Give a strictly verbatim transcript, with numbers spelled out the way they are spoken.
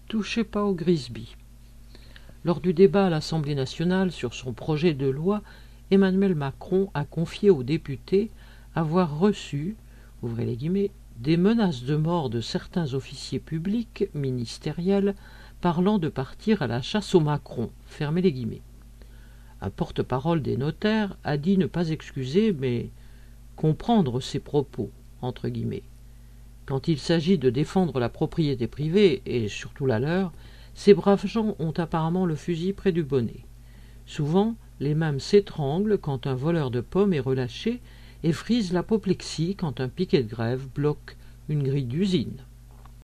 touchez pas au Grisby. Lors du débat à l'Assemblée nationale sur son projet de loi, Emmanuel Macron a confié aux députés avoir reçu, ouvrez les guillemets, des menaces de mort de certains officiers publics ministériels parlant de partir à la chasse au Macron, fermez les guillemets. Un porte-parole des notaires a dit ne pas excuser, mais comprendre ses propos, entre guillemets. Quand il s'agit de défendre la propriété privée, et surtout la leur, ces braves gens ont apparemment le fusil près du bonnet. Souvent, les mêmes s'étranglent quand un voleur de pommes est relâché et frisent l'apoplexie quand un piquet de grève bloque une grille d'usine.